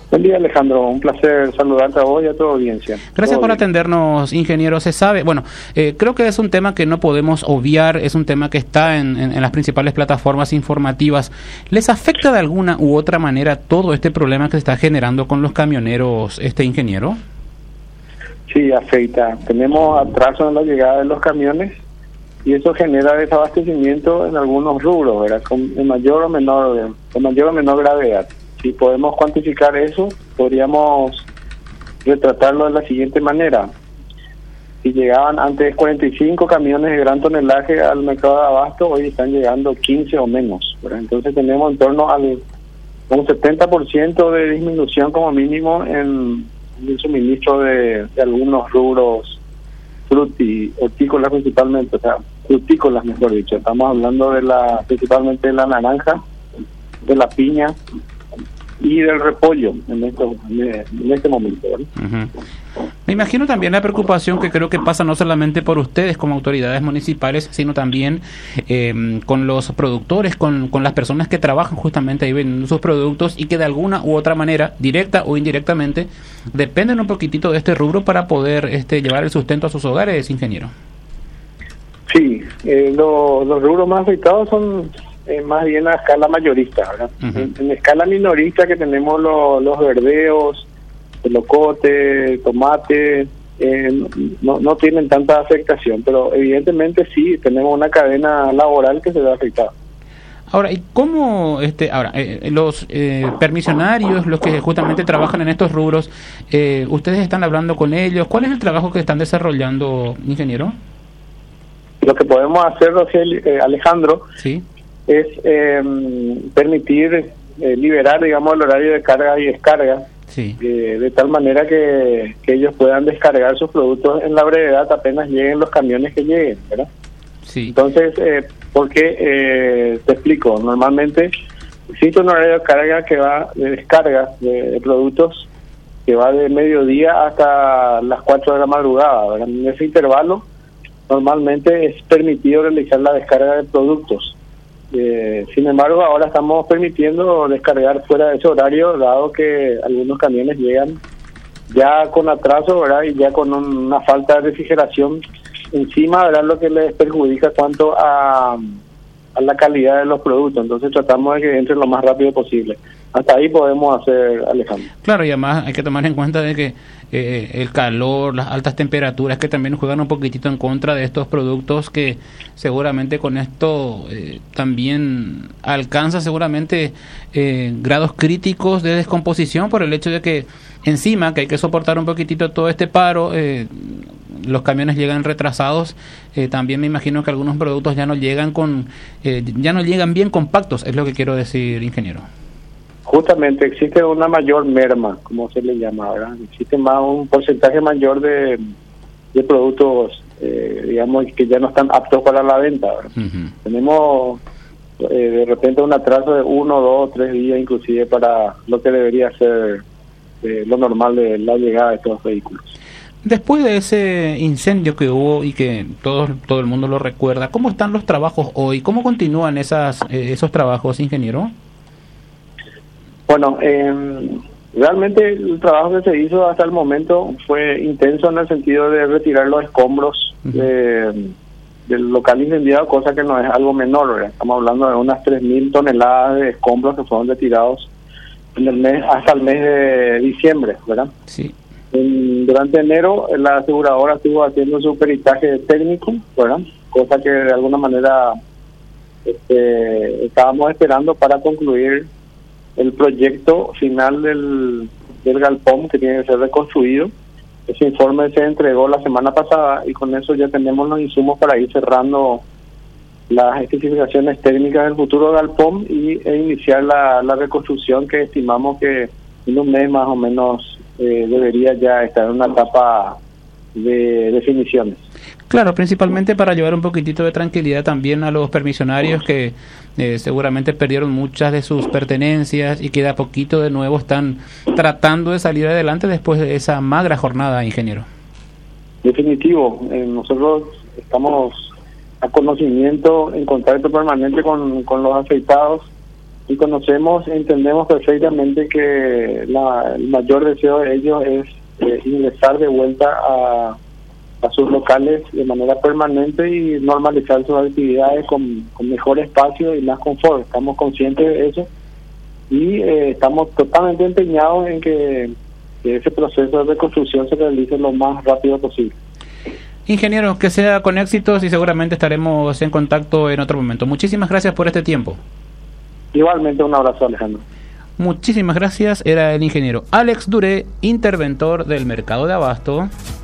Buen día, Alejandro. Un placer saludarte a vos y a tu audiencia. Gracias por atendernos, ingeniero. Se sabe, creo que es un tema que no podemos obviar, es un tema que está en las principales plataformas informativas. ¿Les afecta de alguna u otra manera todo este problema que se está generando con los camioneros, ingeniero? Sí, afecta. Tenemos atraso en la llegada de los camiones y eso genera desabastecimiento en algunos rubros, ¿verdad? De mayor o menor gravedad. Si podemos cuantificar eso, podríamos retratarlo de la siguiente manera. Si llegaban antes 45 camiones de gran tonelaje al mercado de abasto, hoy están llegando 15 o menos, ¿verdad? Entonces tenemos en torno al un 70% de disminución como mínimo en el suministro de algunos rubros hortícolas principalmente, o sea, frutícolas mejor dicho. Estamos hablando principalmente de la naranja, de la piña y del repollo en este momento, ¿vale? Uh-huh. Me imagino también la preocupación que creo que pasa no solamente por ustedes como autoridades municipales, sino también con los productores, con las personas que trabajan justamente ahí vendiendo sus productos y que de alguna u otra manera, directa o indirectamente, dependen un poquitito de este rubro para poder llevar el sustento a sus hogares, ingeniero. Sí, los rubros más afectados son más bien a escala mayorista, ¿verdad? Uh-huh. En escala minorista que tenemos los verdeos, el locote, el tomate, no tienen tanta afectación, pero evidentemente sí tenemos una cadena laboral que se ve afectada. Ahora, ¿y cómo los permisionarios, los que justamente trabajan en estos rubros, ustedes están hablando con ellos? ¿Cuál es el trabajo que están desarrollando, ingeniero? Lo que podemos hacer, Alejandro, sí, es permitir liberar, digamos, el horario de carga y descarga, sí, de tal manera que ellos puedan descargar sus productos en la brevedad apenas lleguen los camiones que lleguen, ¿verdad? Sí. Entonces, porque te explico, normalmente existe un horario de carga que va de descarga de productos que va de mediodía hasta las 4 de la madrugada, ¿verdad? En ese intervalo normalmente es permitido realizar la descarga de productos. Sin embargo, ahora estamos permitiendo descargar fuera de ese horario, dado que algunos camiones llegan ya con atraso, ¿verdad? Y ya con una falta de refrigeración encima, ¿verdad? Lo que les perjudica cuanto a la calidad de los productos. Entonces tratamos de que entre lo más rápido posible. Hasta ahí podemos hacer, Alejandro. Claro, y además hay que tomar en cuenta de que el calor, las altas temperaturas que también juegan un poquitito en contra de estos productos, que seguramente con esto también alcanza seguramente grados críticos de descomposición por el hecho de que encima que hay que soportar un poquitito todo este paro, los camiones llegan retrasados. También me imagino que algunos productos ya no llegan bien compactos, es lo que quiero decir, ingeniero. Justamente existe una mayor merma, como se le llama, ¿verdad? Existe un porcentaje mayor de productos, digamos, que ya no están aptos para la venta, ¿verdad? Uh-huh. Tenemos de repente un atraso de 1, 2, 3 días inclusive para lo que debería ser lo normal de la llegada de estos vehículos. Después de ese incendio que hubo y que todo el mundo lo recuerda, ¿cómo están los trabajos hoy? ¿Cómo continúan esos trabajos, ingeniero? Bueno, realmente el trabajo que se hizo hasta el momento fue intenso en el sentido de retirar los escombros del local incendiado, cosa que no es algo menor, ¿verdad? Estamos hablando de unas 3.000 toneladas de escombros que fueron retirados hasta el mes de diciembre, ¿verdad? Sí. Durante enero la aseguradora estuvo haciendo su peritaje técnico, ¿verdad? Cosa que de alguna manera estábamos esperando para concluir el proyecto final del galpón que tiene que ser reconstruido. Ese informe se entregó la semana pasada y con eso ya tenemos los insumos para ir cerrando las especificaciones técnicas del futuro galpón e iniciar la reconstrucción, que estimamos que en un mes más o menos debería ya estar en una etapa de definiciones. Claro, principalmente para llevar un poquitito de tranquilidad también a los permisionarios que seguramente perdieron muchas de sus pertenencias y que de a poquito de nuevo están tratando de salir adelante después de esa magra jornada, ingeniero. Definitivo, nosotros estamos a conocimiento, en contacto permanente con los afectados. y conocemos, entendemos perfectamente que el mayor deseo de ellos es ingresar de vuelta a sus locales de manera permanente y normalizar sus actividades con mejor espacio y más confort. Estamos conscientes de eso y estamos totalmente empeñados en que ese proceso de reconstrucción se realice lo más rápido posible. Ingeniero, que sea con éxitos y seguramente estaremos en contacto en otro momento. Muchísimas gracias por este tiempo. Igualmente, un abrazo, Alejandro. Muchísimas gracias. Era el ingeniero Alex Duré, interventor del mercado de abasto.